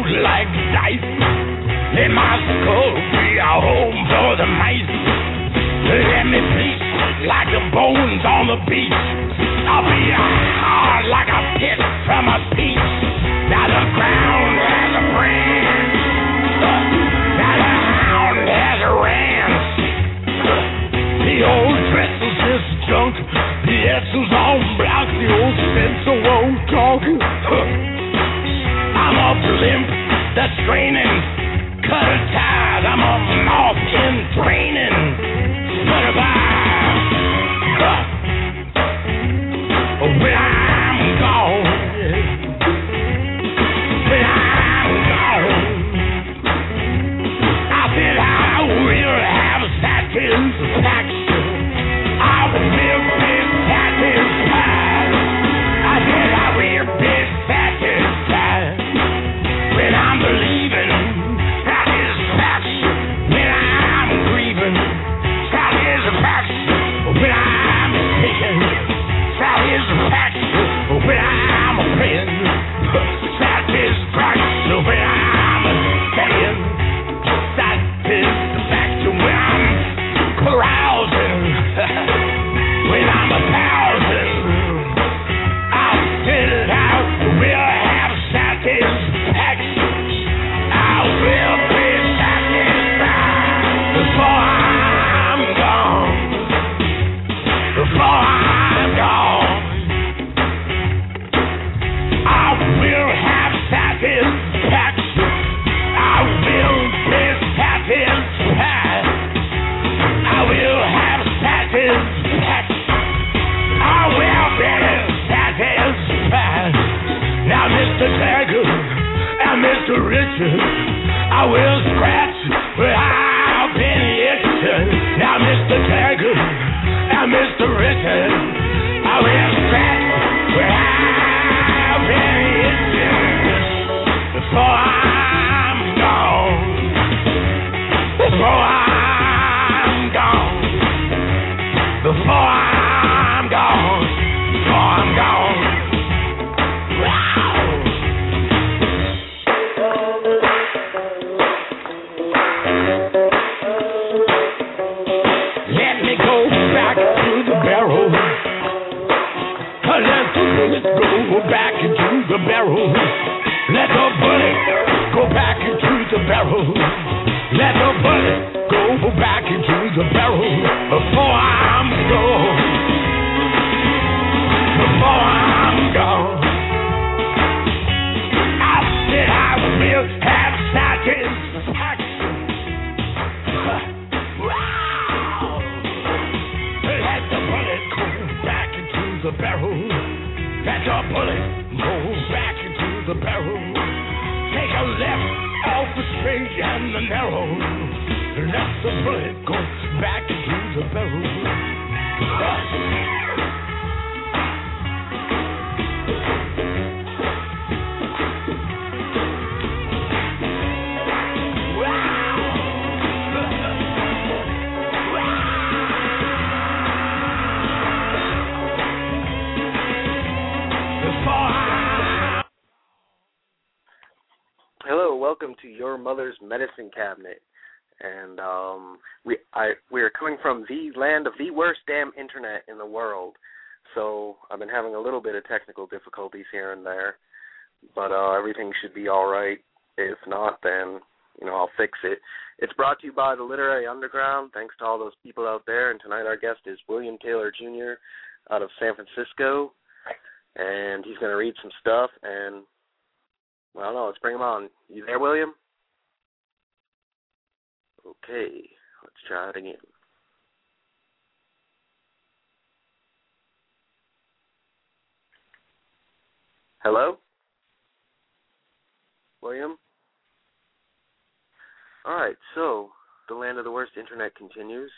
like dice. Let my skull be a home for the mice. Let me bleach like the bones on the beach. I'll be hard like a pit from a peach. Now the ground has a brand. Now the hound has a ranch. The old dresser's just junk. The Etzel's on block. The old Spencer won't talk. I'm up limp, that's straining. Cut a ties, I'm up north in training. But if when I'm gone, when I'm gone, I said I will have satisfaction. I will be satisfied. I said I will be satisfied when I'm believing. Satisfaction when I'm grieving. Satisfaction when I'm taking. Satisfaction when I'm praying. Satisfaction when I'm staying. Satisfaction when I'm carousing. When I'm 1,000, I'll sit it out. We'll have satisfaction. I will be satisfied before I'm gone. Before I'm gone, I will have satisfaction. I will be satisfied. I will have satisfaction. I will be satisfied. Now, Mr. Taggart and Mr. Richard, I will scratch where I've been itching. Now, Mr. Taggart and Mr. Richard, I will scratch where I've been itching before I'm gone. Before I'm gone. Before I'm gone. Before I'm gone. Wow. Let me go back to the barrel. Let the bullet go back into the barrel. Let the bullet go back into the barrel. Let the bullet go back into the barrel before I'm gone. Before I'm gone. I said I will have satisfaction. Wow. Let the bullet go back into the barrel. Let the bullet go back into the barrel. Take a left off the straight and the narrow. Let the bullet go back into the barrel. Hello, welcome to Your Mother's Medicine Cabinet. And we are coming from the land of the worst damn internet in the world. So I've been having a little bit of technical difficulties here and there. But everything should be all right. If not, then, I'll fix it. It's brought to you by the Literary Underground. Thanks to all those people out there. And tonight our guest is William Taylor Jr. out of San Francisco. And he's going to read some stuff. And, well, I don't know, let's bring him on. You there, William? Okay, let's try it again. Hello? William? All right, so the land of the worst internet continues.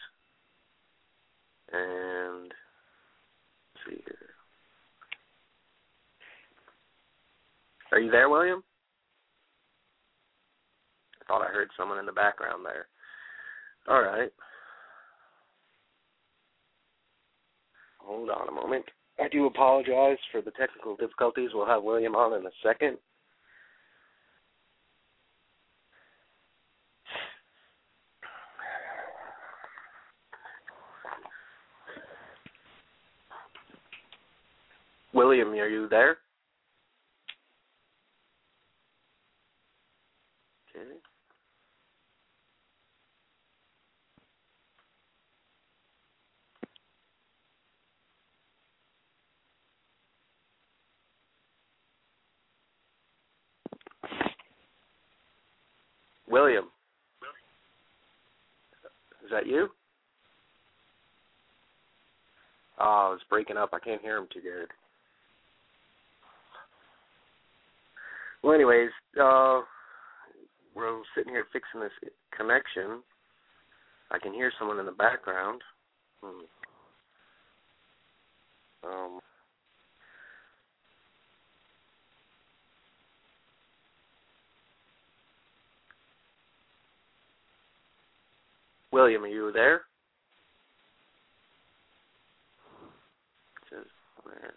And let's see here. Are you there, William? I thought I heard someone in the background there. All right. Hold on a moment. I do apologize for the technical difficulties. We'll have William on in a second. William, are you there? Okay. William, is that you? Oh, it's breaking up. I can't hear him too good. Well, anyways, we're sitting here fixing this connection. I can hear someone in the background. William, are you there? Just where?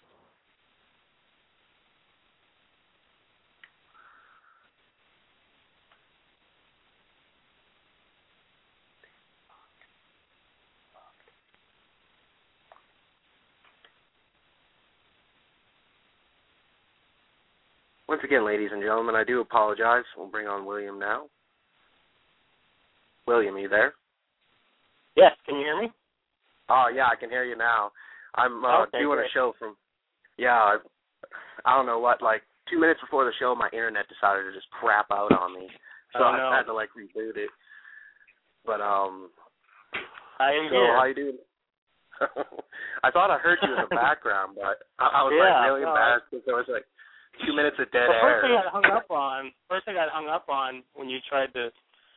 Once again, ladies and gentlemen, I do apologize. We'll bring on William now. William, are you there? Yes, can you hear me? Oh, yeah, I can hear you now. I'm doing great. a show from, I don't know what, like 2 minutes before the show, my internet decided to just crap out on me. So I had to, like, reboot it. But, I am here. How you doing? I thought I heard you in the background, but I was, like, really embarrassed because there was, like, 2 minutes of dead air. First thing I hung up on when you tried to,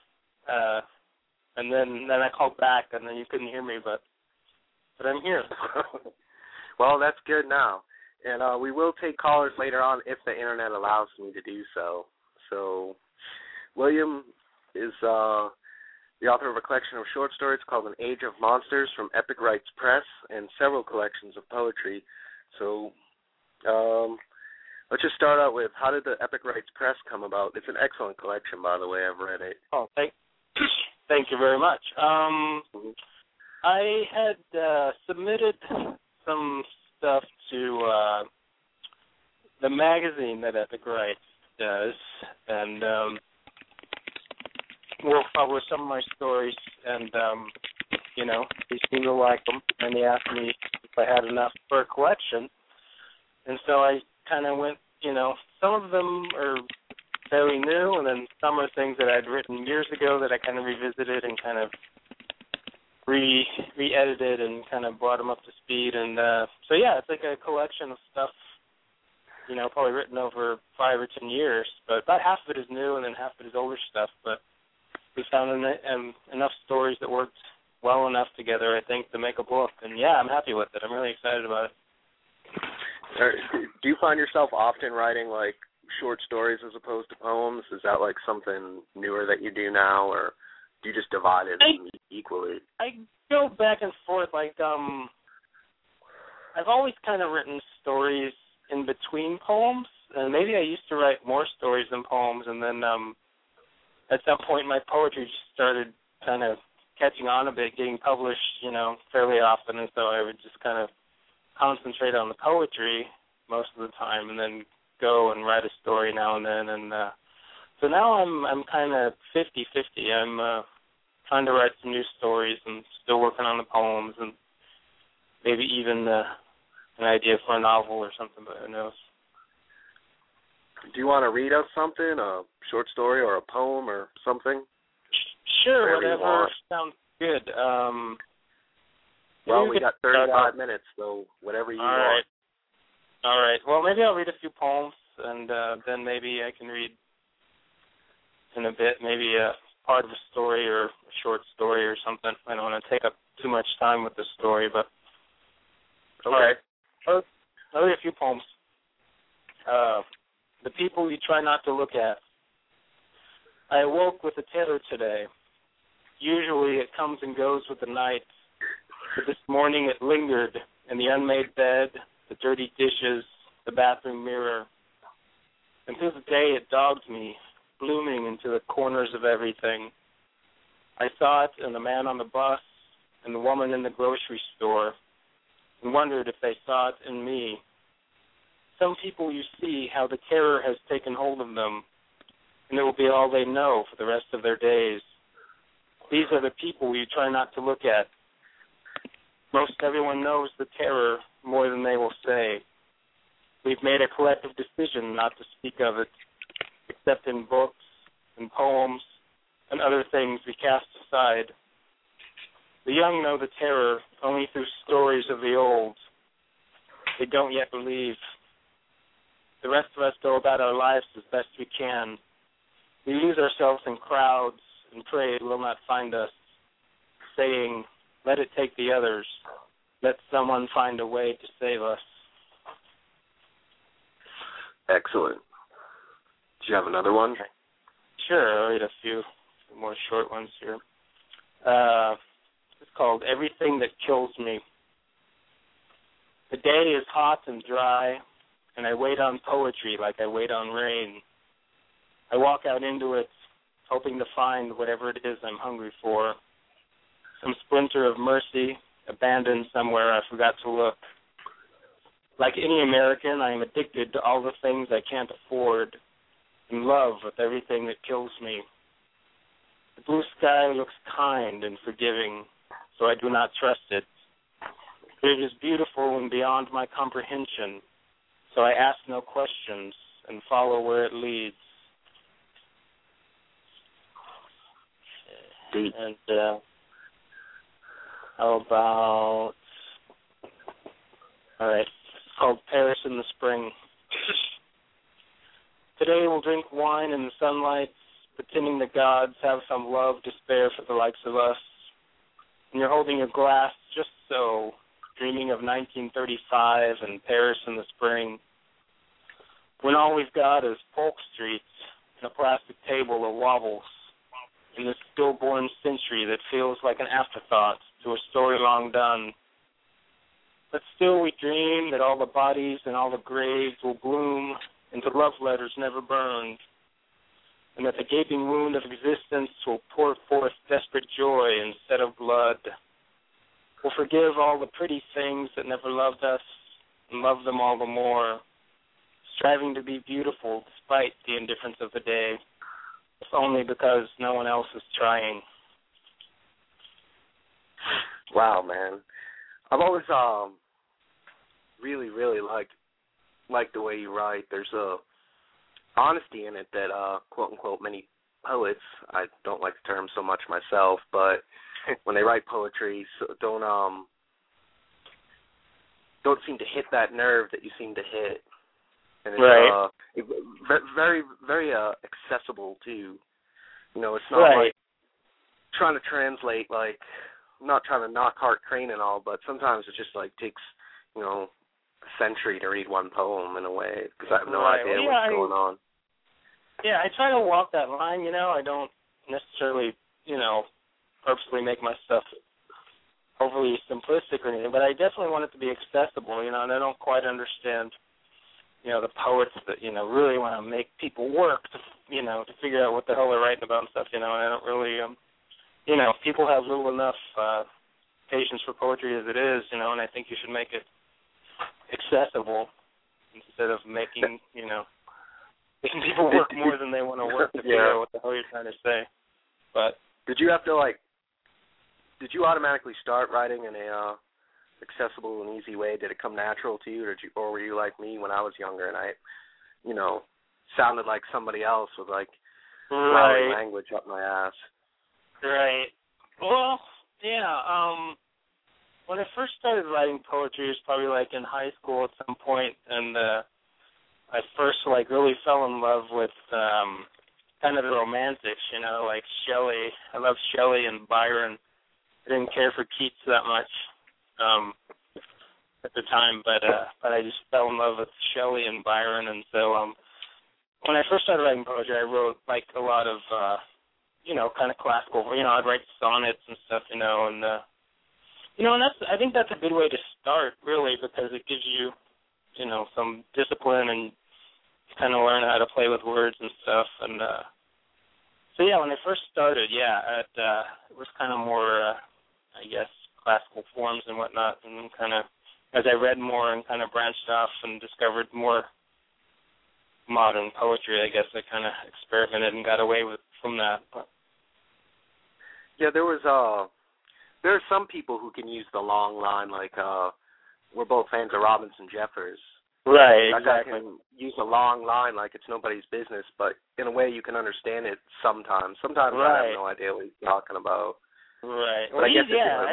and then I called back, and then you couldn't hear me, but I'm here. Well, that's good now. And we will take callers later on if the internet allows me to do so. So William is the author of a collection of short stories called An Age of Monsters from Epic Rights Press and several collections of poetry. So let's just start out with, how did the Epic Rights Press come about? It's an excellent collection, by the way. I've read it. Oh, thank you very much. I had submitted some stuff to the magazine that Epic Rights does, and we'll publish some of my stories, and, they seemed to like them, and they asked me if I had enough for a collection, and so I kind of went, some of them are fairly new, and then some are things that I'd written years ago that I kind of revisited and kind of re-edited and kind of brought them up to speed. And so, yeah, it's like a collection of stuff, probably written over 5 or 10 years. But about half of it is new and then half of it is older stuff. But we found enough stories that worked well enough together, I think, to make a book. And, yeah, I'm happy with it. I'm really excited about it. Do you find yourself often writing, like, short stories as opposed to poems? Is that, like, something newer that you do now, or do you just divide it equally? I go back and forth. Like, I've always kind of written stories in between poems, and maybe I used to write more stories than poems, and then at some point my poetry just started kind of catching on a bit, getting published, fairly often, and so I would just kind of concentrate on the poetry most of the time, and then go and write a story now and then. And so now I'm kind of 50-50. I'm trying to write some new stories and still working on the poems, and maybe even an idea for a novel or something, but who knows. Do you want to read us something, a short story or a poem or something? Sure, whatever sounds good. Well, we got 35 minutes, so whatever you want. All right. Well, maybe I'll read a few poems, and then maybe I can read in a bit, maybe a part of a story or a short story or something. I don't want to take up too much time with the story, but... Okay. All right. I'll read a few poems. The people you try not to look at. I awoke with a terror today. Usually it comes and goes with the night, but this morning it lingered in the unmade bed, the dirty dishes, the bathroom mirror. And through the day it dogged me, blooming into the corners of everything. I saw it in the man on the bus and the woman in the grocery store, and wondered if they saw it in me. some people you see how the terror has taken hold of them, and it will be all they know for the rest of their days. These are the people you try not to look at. Most everyone knows the terror more than they will say. We've made a collective decision not to speak of it, except in books and poems and other things we cast aside. The young know the terror only through stories of the old. They don't yet believe. The rest of us go about our lives as best we can. We lose ourselves in crowds and pray it will not find us, saying, let it take the others. Let someone find a way to save us. Excellent. Do you have another one? Sure, I'll read a few more short ones here. It's called Everything That Kills Me. The day is hot and dry, and I wait on poetry like I wait on rain. I walk out into it, hoping to find whatever it is I'm hungry for. Some splinter of mercy, abandoned somewhere I forgot to look. Like any American, I am addicted to all the things I can't afford, in love with everything that kills me. The blue sky looks kind and forgiving, so I do not trust it. It is beautiful and beyond my comprehension, so I ask no questions and follow where it leads. Deep. And how about, all right, it's called Paris in the Spring. Today we'll drink wine in the sunlight, pretending the gods have some love to spare for the likes of us. And you're holding a glass just so, dreaming of 1935 and Paris in the spring, when all we've got is Polk Street and a plastic table that wobbles in this stillborn century that feels like an afterthought to a story long done. But still we dream that all the bodies and all the graves will bloom into love letters never burned, and that the gaping wound of existence will pour forth desperate joy instead of blood. We'll forgive all the pretty things that never loved us and love them all the more, striving to be beautiful despite the indifference of the day, if only because no one else is trying. Wow, man. I've always really, really liked the way you write. There's a honesty in it that quote unquote many poets, I don't like the term so much myself, but when they write poetry, don't seem to hit that nerve that you seem to hit. And it's right. Very, very accessible too. You know, it's not right. like trying to translate, like, I'm not trying to knock Hart Crane and all, but sometimes it just like takes, you know, a century to read one poem in a way, because I have no idea what's going on. Yeah, I try to walk that line, you know. I don't necessarily, you know, purposely make my stuff overly simplistic or anything, but I definitely want it to be accessible, you know, and I don't quite understand, you know, the poets that, you know, really want to make people work to, you know, to figure out what the hell they're writing about and stuff, you know, and I don't really, you know, people have little enough patience for poetry as it is, you know, and I think you should make it accessible instead of making, you know, making people work more than they want to work to figure out what the hell you're trying to say. But did you have to, like, did you automatically start writing in a accessible and easy way? Did it come natural to you, or were you like me when I was younger and I, you know, sounded like somebody else with like flowery language up my ass? Right. Well, yeah. When I first started writing poetry, it was probably like in high school at some point, and I first like really fell in love with kind of the romantics, you know, like Shelley. I love Shelley and Byron. I didn't care for Keats that much at the time, but I just fell in love with Shelley and Byron, and so when I first started writing poetry, I wrote like a lot of you know, kind of classical. You know, I'd write sonnets and stuff, you know, and you know, and I think that's a good way to start, really, because it gives you, you know, some discipline and kind of learn how to play with words and stuff. And so yeah, when I first started, yeah, it was kind of more, I guess, classical forms and whatnot, and then kind of as I read more and kind of branched off and discovered more modern poetry, I guess I kind of experimented and got away from that. But. Yeah, there are some people who can use the long line, like we're both fans of Robinson Jeffers. Right, that exactly. guy can use a long line like it's nobody's business, but in a way you can understand it sometimes. Sometimes I have no idea what he's talking about. Right. But I guess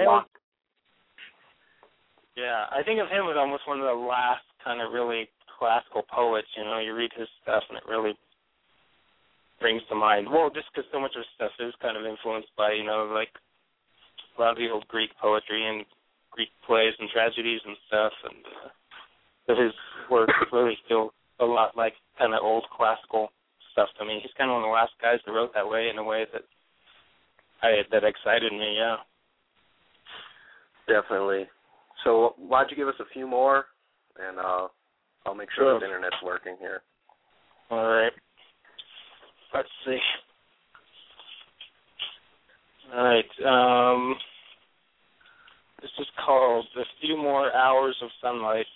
I think of him as almost one of the last kind of really classical poets. You know, you read his stuff and it really brings to mind. Well, just because so much of his stuff is kind of influenced by, you know, like a lot of the old Greek poetry and Greek plays and tragedies and stuff, and so his work really feels a lot like kind of old classical stuff to me. He's kind of one of the last guys that wrote that way in a way that excited me. Yeah, definitely. So why'd you give us a few more, and I'll make sure the internet's working here. All right. Let's see. All right. This is called A Few More Hours of Sunlight.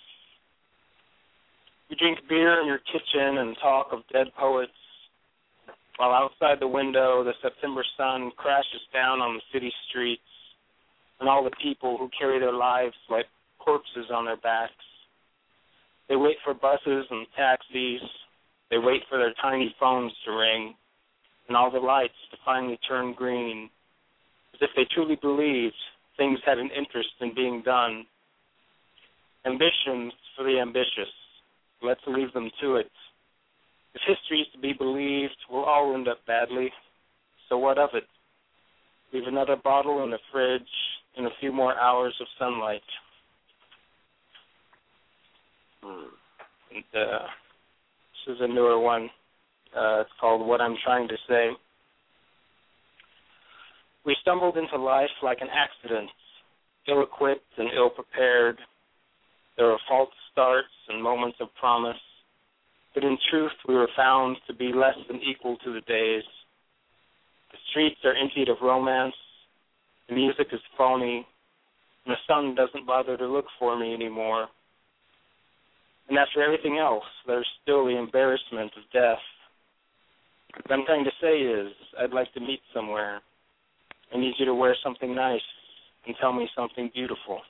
We drink beer in your kitchen and talk of dead poets, while outside the window the September sun crashes down on the city streets and all the people who carry their lives like corpses on their backs. They wait for buses and taxis. They wait for their tiny phones to ring and all the lights to finally turn green, as if they truly believed things had an interest in being done. Ambitions for the ambitious. Let's leave them to it. If history is to be believed, we'll all end up badly. So what of it? Leave another bottle in the fridge and a few more hours of sunlight. And, this is a newer one. It's called What I'm Trying to Say. We stumbled into life like an accident, ill-equipped and ill-prepared. There were false starts and moments of promise, but in truth we were found to be less than equal to the days. The streets are emptied of romance, the music is phony, and the sun doesn't bother to look for me anymore. And after everything else, there's still the embarrassment of death. What I'm trying to say is, I'd like to meet somewhere. I need you to wear something nice and tell me something beautiful.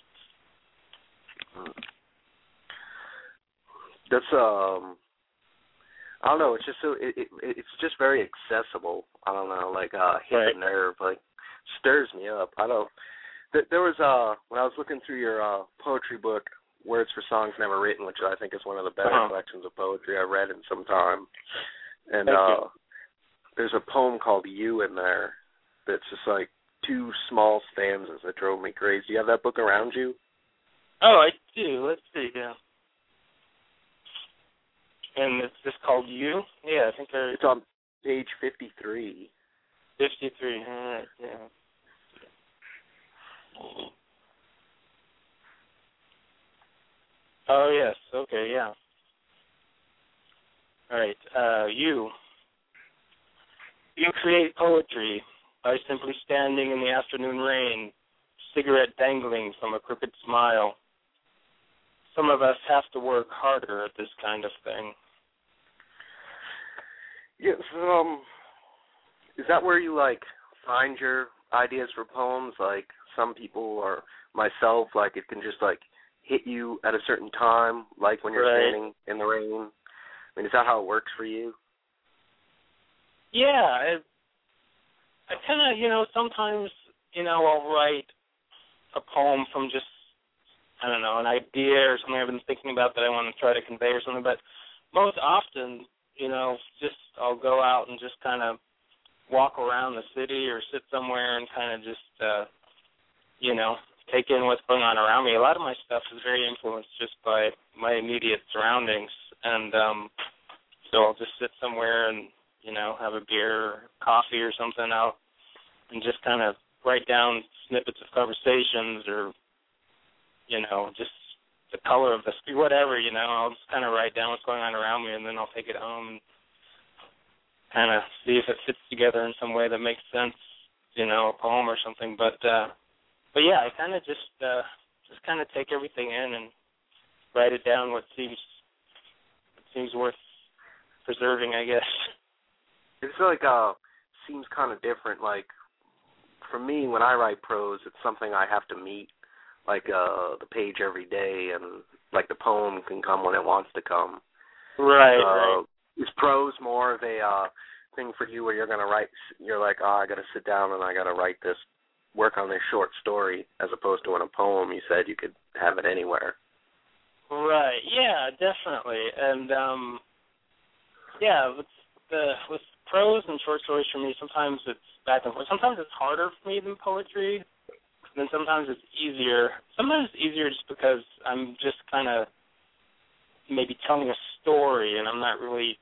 That's I don't know. It's just so it's just very accessible. I don't know, like hit the nerve, like stirs me up. I don't. There was when I was looking through your poetry book, Words for Songs Never Written, which I think is one of the better collections of poetry I've read in some time. And there's a poem called You in there that's just like two small stanzas that drove me crazy. Do you have that book around you? Oh, I do. Let's see, yeah. And it's just called You? Yeah, I think it's on page 53. 53, all right, yeah. Oh, yes, okay, yeah. All right, You create poetry by simply standing in the afternoon rain, cigarette dangling from a crooked smile. Some of us have to work harder at this kind of thing. Yes, is that where you, like, find your ideas for poems? Like, some people or myself, like, it can just, like, hit you at a certain time, like when you're standing in the rain? I mean, is that how it works for you? Yeah, I kind of, sometimes, I'll write a poem from just, I don't know, an idea or something I've been thinking about that I want to try to convey or something, but most often, just I'll go out and just kind of walk around the city or sit somewhere and kind of just, take in what's going on around me. A lot of my stuff is very influenced just by my immediate surroundings, and so I'll just sit somewhere and, have a beer or coffee or something out and just kind of write down snippets of conversations or, just the color of the street, whatever, I'll just kind of write down what's going on around me, and then I'll take it home and kind of see if it fits together in some way that makes sense, a poem or something. But yeah, I kind of just just kind of take everything in and write it down what seems worth preserving, I guess. It's like seems kind of different. Like for me, when I write prose, it's something I have to meet, like the page every day, and like the poem can come when it wants to come. Right. Right. Is prose more of a thing for you where you're gonna write? You're like, I got to sit down and I got to write this, work on this short story, as opposed to in a poem. You said you could have it anywhere. Right. Yeah, definitely. And with prose and short stories for me, sometimes it's back and forth. Sometimes it's harder for me than poetry, and then sometimes it's easier. Sometimes it's easier just because I'm just kind of maybe telling a story, and I'm not really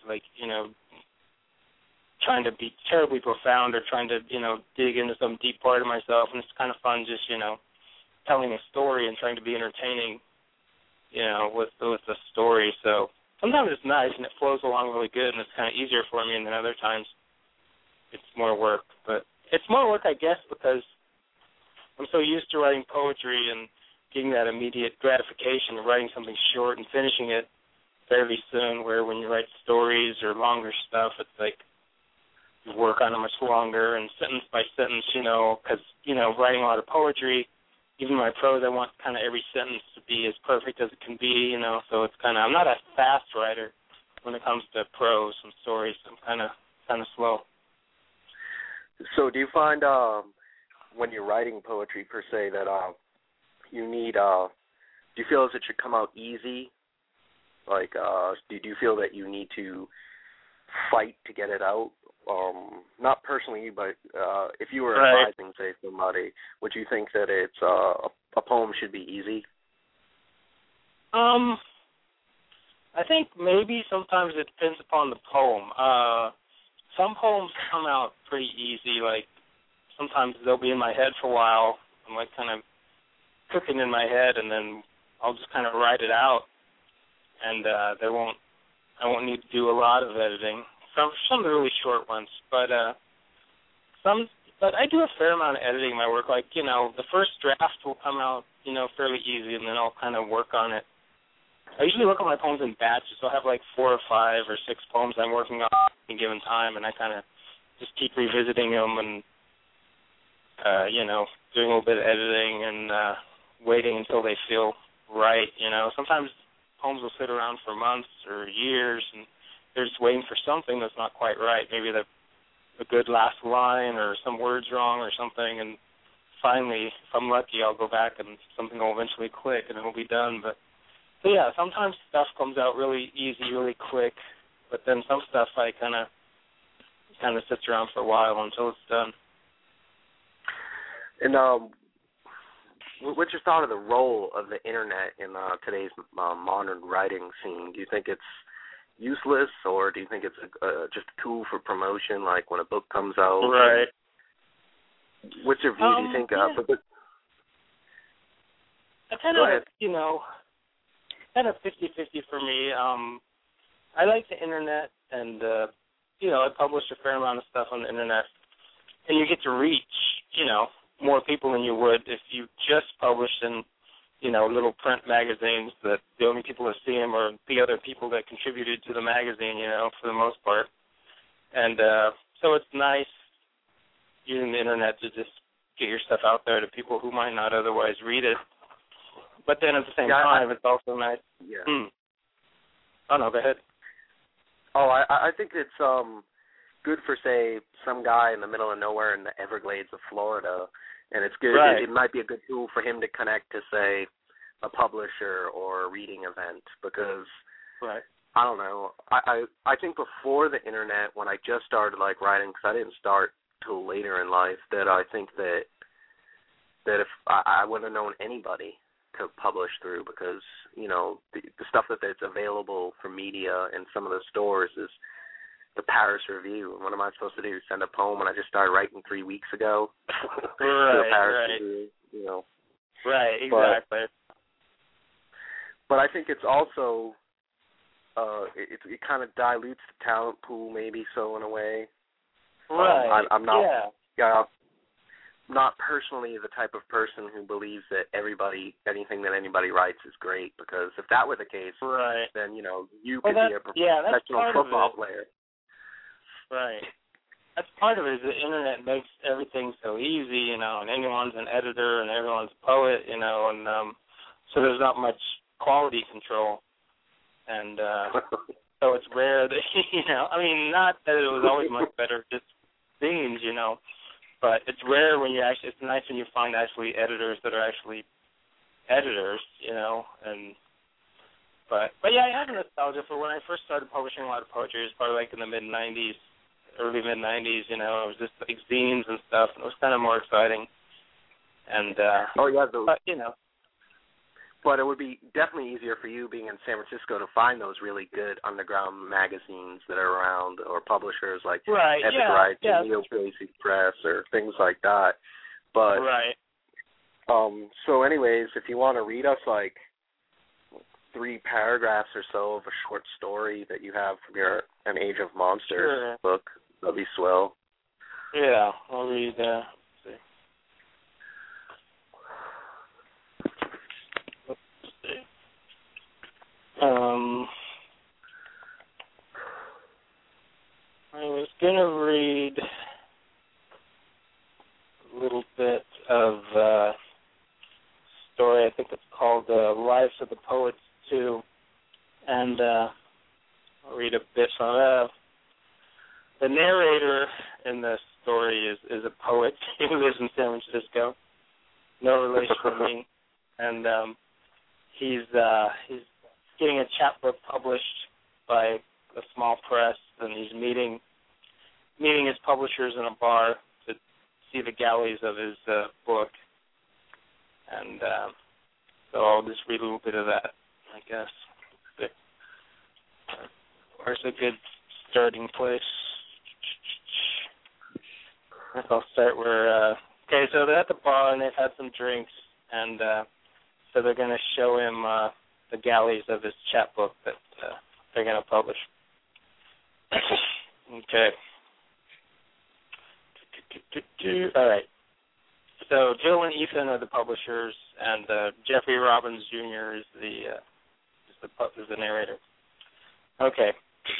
trying to be terribly profound or trying to dig into some deep part of myself. And it's kind of fun just telling a story and trying to be entertaining with the story. So sometimes it's nice and it flows along really good and it's kind of easier for me, and then other times it's more work. But it's more work, I guess, because I'm so used to writing poetry and getting that immediate gratification of writing something short and finishing it fairly soon, where when you write stories or longer stuff, it's like you work on it much longer and sentence by sentence, because, writing a lot of poetry, even my prose, I want kind of every sentence to be as perfect as it can be, so it's kind of, I'm not a fast writer when it comes to prose and stories. I'm kind of slow. So do you find when you're writing poetry per se that you need, do you feel as it should come out easy? Like, do you feel that you need to fight to get it out? Not personally, but if you were advising, say, somebody, would you think that it's a poem should be easy? I think maybe sometimes it depends upon the poem. Some poems come out pretty easy. Like sometimes they'll be in my head for a while. I'm like kind of cooking in my head, and then I'll just kind of write it out, and I won't need to do a lot of editing. Some of the really short ones, but I do a fair amount of editing in my work. Like, the first draft will come out, fairly easy, and then I'll kind of work on it. I usually work on my poems in batches, so I have like 4 or 5 or 6 poems I'm working on at any given time, and I kind of just keep revisiting them and, doing a little bit of editing and waiting until they feel right, Sometimes poems will sit around for months or years, and they're just waiting for something that's not quite right. Maybe a good last line or some words wrong or something, and finally, if I'm lucky, I'll go back and something will eventually click and it'll be done. But yeah, sometimes stuff comes out really easy, really quick, but then some stuff I kind of sits around for a while until it's done. And what's your thought of the role of the internet in today's modern writing scene? Do you think it's useless, or do you think it's just a tool for promotion, like when a book comes out? Right. What's your view? Do you think? Yeah. I kind of, kind of 50-50 for me. I like the internet, and I publish a fair amount of stuff on the internet, and you get to reach, more people than you would if you just published in little print magazines that the only people that see them are the other people that contributed to the magazine, for the most part. And so it's nice using the internet to just get your stuff out there to people who might not otherwise read it. But then at the same time, it's also nice. Yeah. Oh, no, go ahead. Oh, I think it's good for, say, some guy in the middle of nowhere in the Everglades of Florida, and it's good. Right. It might be a good tool for him to connect to, say, a publisher or a reading event, because right. I don't know. I think before the internet, when I just started writing, because I didn't start till later in life, that I think that if I wouldn't have known anybody to publish through, because the stuff that's available for media in some of the stores is the Paris Review. And what am I supposed to do? Send a poem, and I just started writing 3 weeks ago. Right, the Paris right. Review, Right, exactly. But I think it's also it kind of dilutes the talent pool, maybe so, in a way. Right. I'm not. Yeah. not personally the type of person who believes that anything that anybody writes is great, because if that were the case, right, then, you know, you could be a professional football player. Right. That's part of it, is the internet makes everything so easy, you know, and anyone's an editor and everyone's a poet, you know, and so there's not much quality control. And so it's rare that, you know, I mean, not that it was always much better, just things, you know, but it's rare when you actually, it's nice when you find actually editors that are actually editors, you know, and but yeah, I have a nostalgia for when I first started publishing a lot of poetry. It was probably like in the mid-90s, early mid-90s, you know, it was just like zines and stuff, and it was kind of more exciting. And, but, you know. But it would be definitely easier for you being in San Francisco to find those really good underground magazines that are around, or publishers like Epic Rights and Neo Basic Press or things like that. But so anyways, if you want to read us like 3 paragraphs or so of a short story that you have from your An Age of Monsters book, that'd be swell. Yeah, I'll read that. I was going to read a little bit of story. I think it's called Lives of the Poets 2, and I'll read a bit from that. The narrator in the story is a poet. He lives in San Francisco, no relation to me, and he's getting a chapbook published by a small press, and he's meeting his publishers in a bar to see the galleys of his book. And so I'll just read a little bit of that, I guess. Where's a good starting place? I think I'll start where... okay, so they're at the bar, and they've had some drinks, and so they're going to show him the galleys of his chapbook that they're going to publish. Okay. All right. So Jill and Ethan are the publishers, and Jeffrey Robbins Jr. is the narrator. Okay.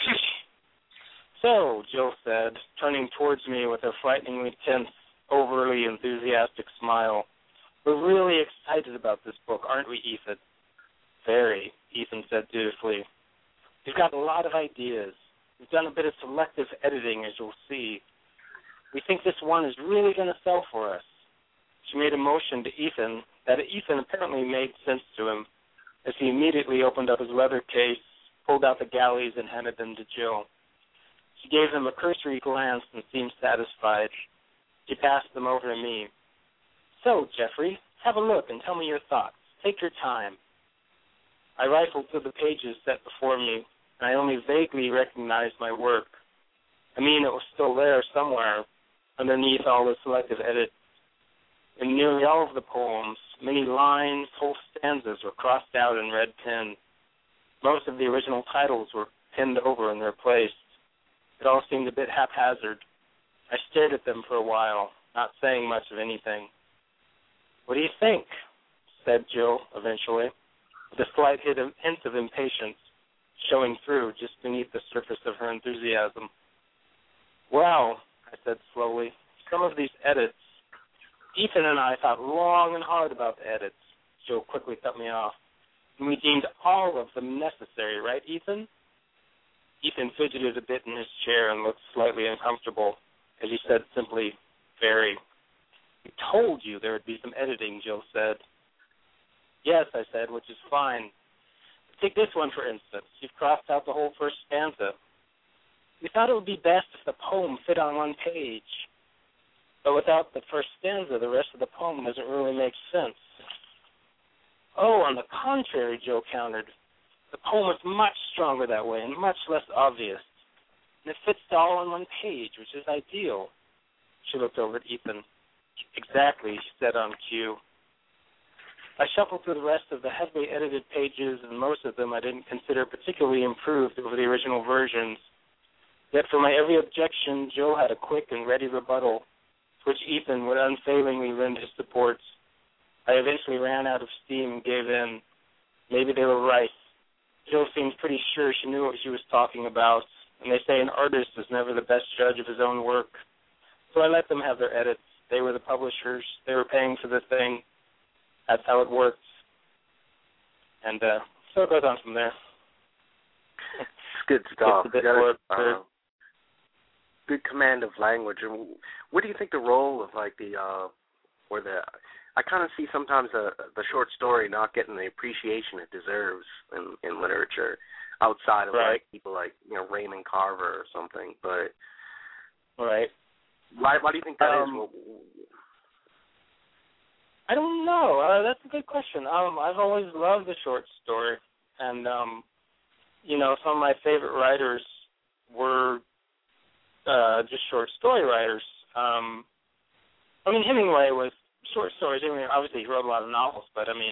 So, Jill said, turning towards me with a frighteningly tense, overly enthusiastic smile, "We're really excited about this book, aren't we, Ethan?" "Very," Ethan said dutifully. "We've got a lot of ideas. We've done a bit of selective editing, as you'll see. We think this one is really going to sell for us." She made a motion to Ethan that Ethan apparently made sense to him, as he immediately opened up his leather case, pulled out the galleys, and handed them to Jill. She gave them a cursory glance and seemed satisfied. She passed them over to me. "So, Jeffrey, have a look and tell me your thoughts. Take your time." I rifled through the pages set before me, and I only vaguely recognized my work. I mean, it was still there somewhere, underneath all the selective edits. In nearly all of the poems, many lines, whole stanzas were crossed out in red pen. Most of the original titles were pinned over in their place. It all seemed a bit haphazard. I stared at them for a while, not saying much of anything. "What do you think?" said Jill eventually, with a slight hint of impatience showing through just beneath the surface of her enthusiasm. "Well," I said slowly, "some of these edits. Ethan and I thought long and hard about the edits." Jill quickly cut me off. "And we deemed all of them necessary, right, Ethan?" Ethan fidgeted a bit in his chair and looked slightly uncomfortable, as he said simply, "Very." "We told you there would be some editing," Jill said. "Yes," I said, "which is fine. Take this one, for instance. You've crossed out the whole first stanza. We thought it would be best if the poem fit on one page. But without the first stanza, the rest of the poem doesn't really make sense." "Oh, on the contrary," Jill countered. "The poem is much stronger that way and much less obvious. And it fits all on one page, which is ideal." She looked over at Ethan. "Exactly," she said on cue. I shuffled through the rest of the heavily edited pages, and most of them I didn't consider particularly improved over the original versions. Yet for my every objection, Jill had a quick and ready rebuttal. which Ethan would unfailingly lend his support. I eventually ran out of steam and gave in. Maybe they were right. Jill seemed pretty sure she knew what she was talking about, and they say an artist is never the best judge of his own work. So I let them have their edits. They were the publishers. They were paying for the thing. That's how it worked. And so it goes on from there. It's good stuff. Good command of language. And what do you think the role of like I kind of see sometimes the short story not getting the appreciation it deserves in literature, outside of like people like Raymond Carver or something. But why do you think that is? I don't know. That's a good question. I've always loved the short story, and some of my favorite writers were just short story writers. Hemingway was short stories. Obviously he wrote a lot of novels, but I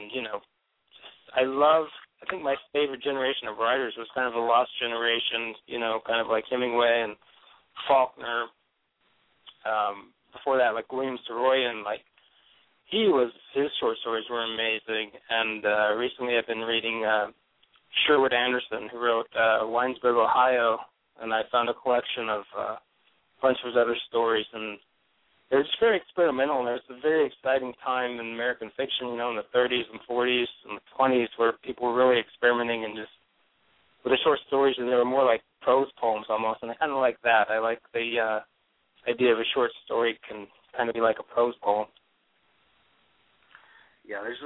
think my favorite generation of writers was kind of a lost generation, kind of like Hemingway and Faulkner. Before that, like William Saroyan, his short stories were amazing. And recently I've been reading Sherwood Anderson, who wrote Winesburg, Ohio, and I found a collection of a bunch of his other stories, and they're just very experimental, and there's a very exciting time in American fiction, in the 30s and 40s and the 20s, where people were really experimenting and just with the short stories, and they were more like prose poems almost, and I kind of like that. I like the idea of a short story can kind of be like a prose poem. Yeah, there's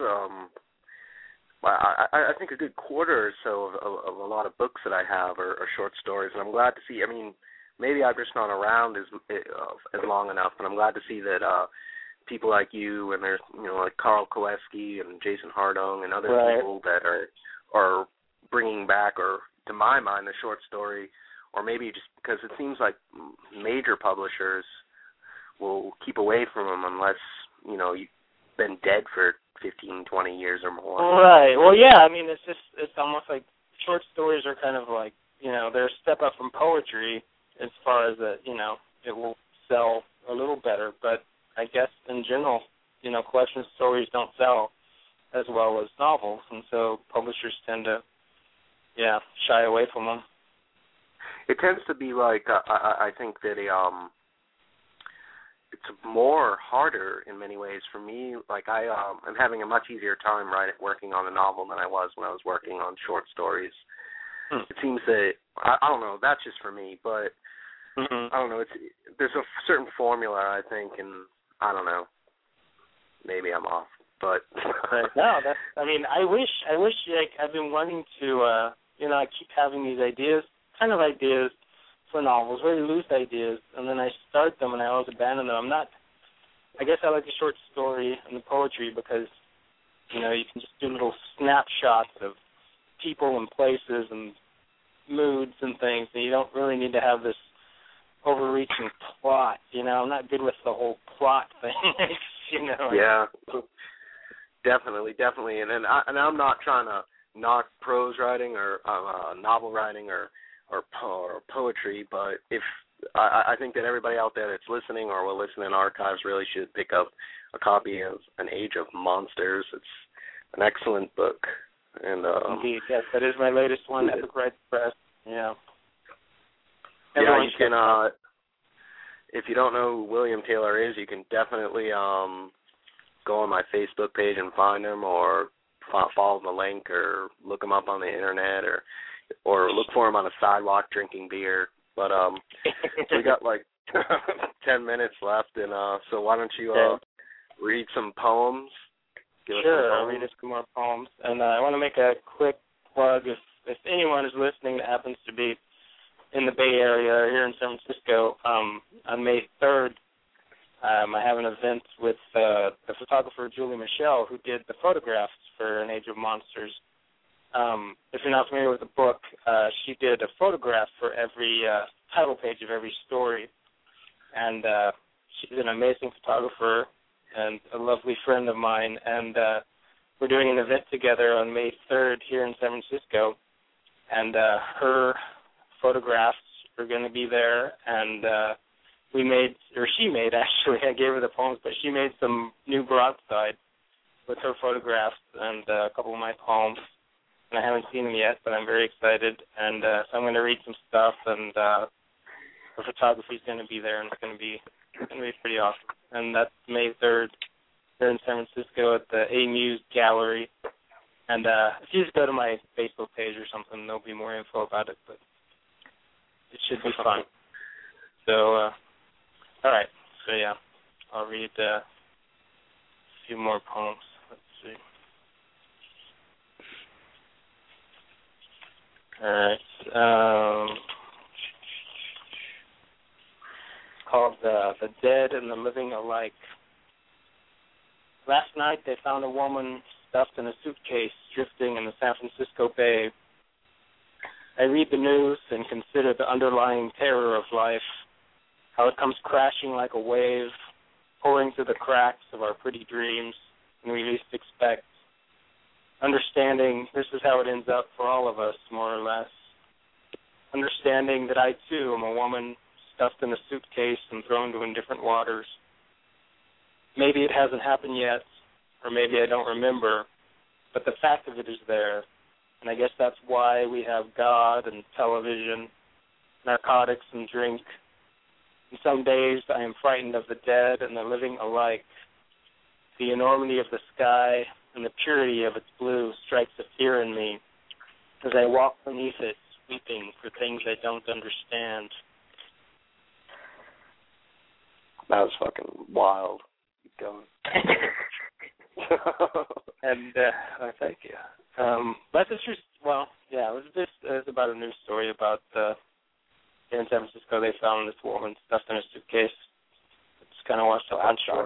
I think a good quarter or so of a lot of books that I have are short stories, and I'm glad to see. Maybe I've just not around as long enough, but I'm glad to see that people like you and there's like Carl Koweski and Jason Hardong and other people that are bringing back, or to my mind, the short story, or maybe just because it seems like major publishers will keep away from them unless you've been dead for 15, 20 years or more. Right. Well, yeah. It's almost like short stories are kind of like they're a step up from poetry. As far as that, it will sell a little better. But I guess in general, collection stories don't sell as well as novels, and so publishers tend to, shy away from them. It tends to be like I think that it's more harder in many ways for me. Like I'm having a much easier time working on a novel than I was when I was working on short stories. It seems that I don't know. That's just for me, but I don't know. There's a certain formula, I think, and I don't know. Maybe I'm off, but no. I wish. I've been wanting to. I keep having these ideas for novels, very loose ideas, and then I start them and I always abandon them. I guess I like the short story and the poetry because you can just do little snapshots of people and places and moods and things, and you don't really need to have this overreaching plot. I'm not good with the whole plot thing. Yeah, definitely, and I'm not trying to knock prose writing or novel writing or poetry, but if I think that everybody out there that's listening or will listen in archives really should pick up a copy of An Age of Monsters. It's an excellent book. And indeed, yes, that is my latest one at the Right Press. Yeah. You can. If you don't know who William Taylor is, you can definitely go on my Facebook page and find him, or follow the link, or look him up on the internet, or look for him on a sidewalk drinking beer. But we got like 10 minutes left, and so why don't you read some poems? Sure, I'll read us some more poems. And I want to make a quick plug. If anyone is listening that happens to be in the Bay Area here in San Francisco, on May 3rd, I have an event with the photographer Julie Michelle, who did the photographs for An Age of Monsters. If you're not familiar with the book, she did a photograph for every title page of every story. And she's an amazing photographer and a lovely friend of mine. And we're doing an event together on May 3rd here in San Francisco. And her photographs are going to be there. And we made, or she made actually, I gave her the poems, but she made some new broadside with her photographs and a couple of my poems. And I haven't seen them yet, but I'm very excited. And so I'm going to read some stuff, and the photography is going to be there, and it's going to be pretty awesome. And that's May 3rd here in San Francisco at the A-Muse Gallery. And if you just go to my Facebook page or something, there'll be more info about it, but it should be fun. So, all right. So, yeah, I'll read a few more poems. Let's see. All right. It's called The Dead and the Living Alike. Last night they found a woman stuffed in a suitcase drifting in the San Francisco Bay. I read the news and consider the underlying terror of life, how it comes crashing like a wave, pouring through the cracks of our pretty dreams when we least expect. Understanding this is how it ends up for all of us, more or less. Understanding that I, too, am a woman stuffed in a suitcase and thrown to indifferent waters. Maybe it hasn't happened yet, or maybe I don't remember, but the fact of it is there. And I guess that's why we have God and television, narcotics and drink. And some days I am frightened of the dead and the living alike. The enormity of the sky and the purity of its blue strikes a fear in me as I walk beneath it, weeping for things I don't understand. That was fucking wild. Keep going. And thank you. But it's just, well, yeah, it was about a news story about here in San Francisco they found this woman stuffed in a suitcase. Just kind of watched a bunch of.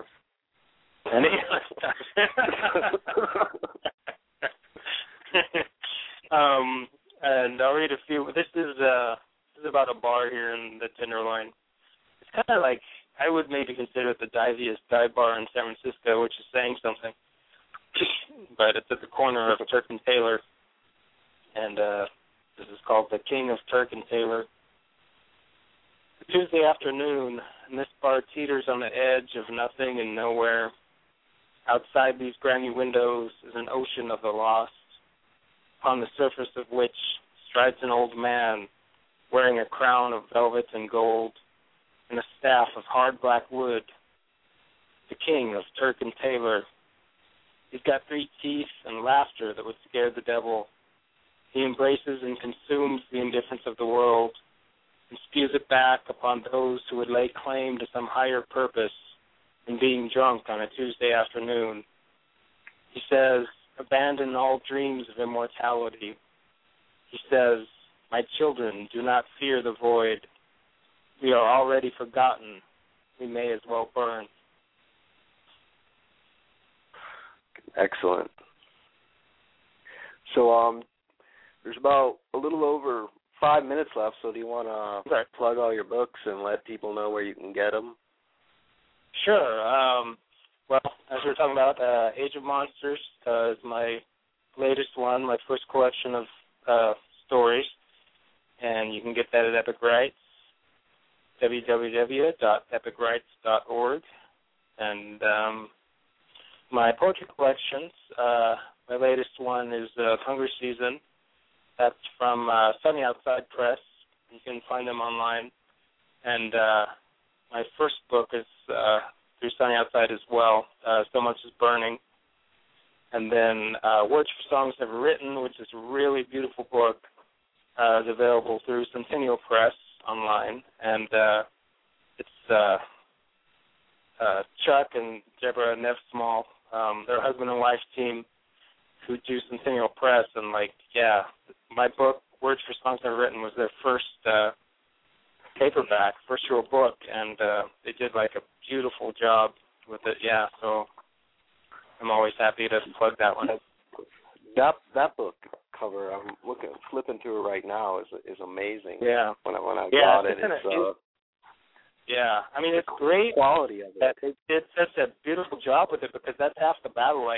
And I'll read a few. This is about a bar here in the Tenderloin. It's kind of like, I would maybe consider it the diviest dive bar in San Francisco, which is saying something. But it's at the corner of Turk and Taylor, and this is called the King of Turk and Taylor. It's Tuesday afternoon, and this bar teeters on the edge of nothing and nowhere. Outside these grimy windows is an ocean of the lost, upon the surface of which strides an old man wearing a crown of velvet and gold and a staff of hard black wood, the King of Turk and Taylor. He's got 3 teeth and laughter that would scare the devil. He embraces and consumes the indifference of the world and spews it back upon those who would lay claim to some higher purpose in being drunk on a Tuesday afternoon. He says, abandon all dreams of immortality. He says, my children, do not fear the void. We are already forgotten. We may as well burn. Excellent. So there's about a little over 5 minutes left, so do you want to plug all your books and let people know where you can get them? Sure. Well, as we were talking about, Age of Monsters is my latest one, my first collection of stories, and you can get that at Epic Rights, www.epicrights.org. And my poetry collections, my latest one is Hunger Season. That's from Sunny Outside Press. You can find them online. And my first book is through Sunny Outside as well, So Much is Burning. And then Words for Songs Never Written, which is a really beautiful book, is available through Centennial Press online. And it's Chuck and Deborah Neff Small, their husband and wife team, who do Centennial Press. And, my book, Words for Songs Never Written, was their first paperback, first real book, and they did, a beautiful job with it, so I'm always happy to plug that one. That book cover, I'm flipping through it right now, is amazing. Yeah. When I got it, I mean, it's great. Quality of it. It did such a beautiful job with it because that's half the battle.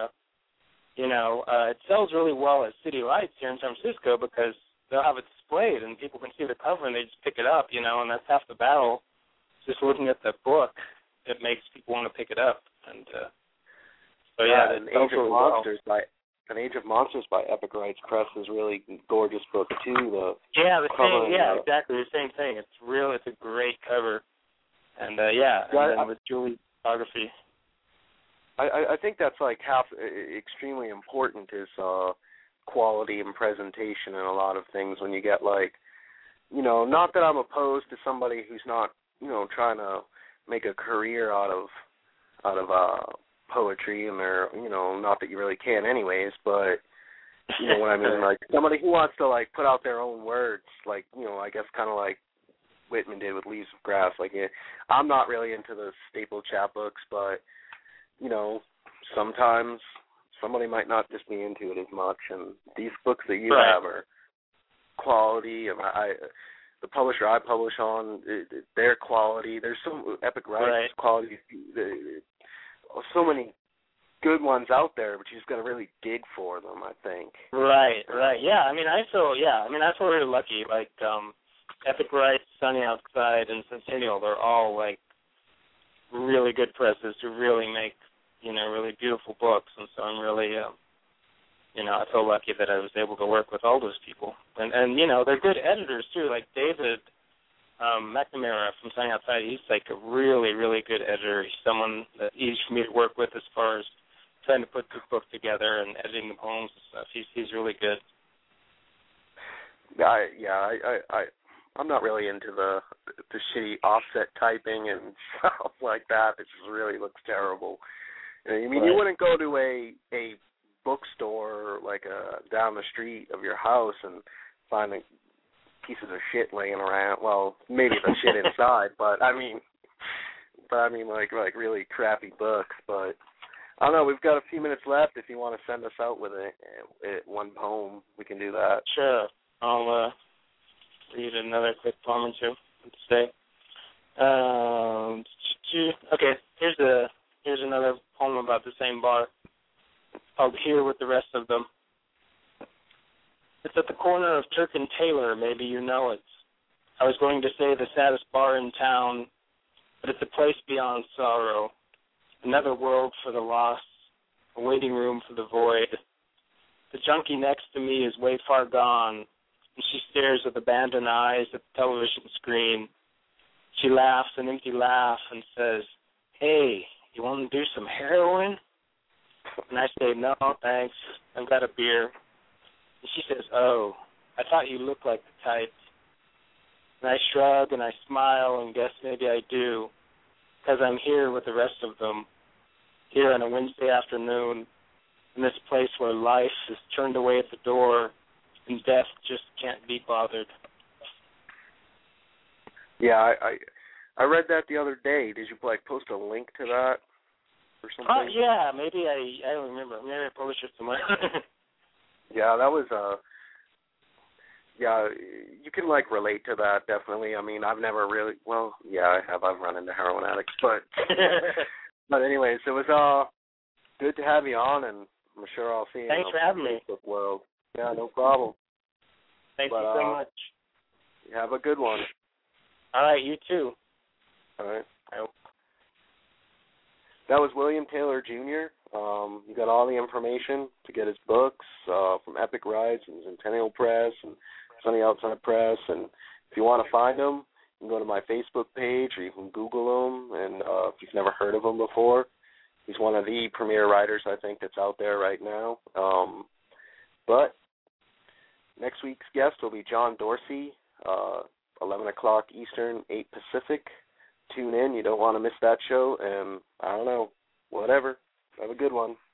It sells really well at City Lights here in San Francisco because they'll have it displayed and people can see the cover and they just pick it up, and that's half the battle. just looking at the book, it makes people want to pick it up. And so yeah, and Age of Monsters by Epic Rights Press is really gorgeous book too. Exactly the same thing. It's a great cover, and and then with Julie's photography. I think that's like extremely important is quality and presentation and a lot of things when you get like, not that I'm opposed to somebody who's not, trying to make a career out of poetry, and they're, not that you really can anyways, but you know what I mean, like somebody who wants to like put out their own words, like, I guess kind of like Whitman did with Leaves of Grass. Like, I'm not really into the staple chapbooks, but sometimes somebody might not just be into it as much, and these books that you have are quality, and the publisher I publish on, their quality. There's some Epic Rights quality. So many good ones out there, but you just got to really dig for them, I think. Right. Yeah, I feel really lucky. Like, Epic Rights, Sunny Outside, and Centennial, they're all, like, really good presses who really make, really beautiful books. And so I'm really, I feel lucky that I was able to work with all those people. And they're good editors, too. Like David McNamara from Sunny Outside, he's like a really, really good editor. He's someone that easy for me to work with as far as trying to put the book together and editing the poems and stuff. He's really good. I'm not really into the shitty offset typing and stuff like that. It just really looks terrible. You wouldn't go to a bookstore like down the street of your house and find pieces of shit laying around. Well, maybe the shit inside, but I mean like really crappy books. But I don't know. We've got a few minutes left. If you want to send us out with one poem, we can do that. Sure. I'll read another quick poem or two. Let's say. Okay. Here's another poem about the same bar. Called Here with the Rest of Them. It's at the corner of Turk and Taylor, maybe you know it. I was going to say the saddest bar in town, but it's a place beyond sorrow, another world for the lost, a waiting room for the void. The junkie next to me is way far gone, and she stares with abandoned eyes at the television screen. She laughs an empty laugh and says, "Hey, you want to do some heroin?" And I say, "No, thanks. I've got a beer." And she says, "Oh, I thought you looked like the type." And I shrug and I smile and guess maybe I do, because I'm here with the rest of them, here on a Wednesday afternoon, in this place where life is turned away at the door and death just can't be bothered. Yeah, I read that the other day. Did you post a link to that or something? Yeah, maybe I don't remember. Maybe I published it somewhere. Yeah, that was you can relate to that definitely. I've never really, I have. I've run into heroin addicts, but anyways, it was good to have you on, and I'm sure I'll see you. Thanks for having me. Facebook world. Yeah, no problem. Thank you so much. Have a good one. All right, you too. All right. That was William Taylor Jr. You got all the information to get his books from Epic Rights and Centennial Press and Sunny Outside Press. And if you want to find them, you can go to my Facebook page or you can Google him. And if you've never heard of him before, he's one of the premier writers, I think, that's out there right now. But next week's guest will be John Dorsey, 11 o'clock Eastern, 8 Pacific. Tune in. You don't want to miss that show. And I don't know, whatever. Have a good one.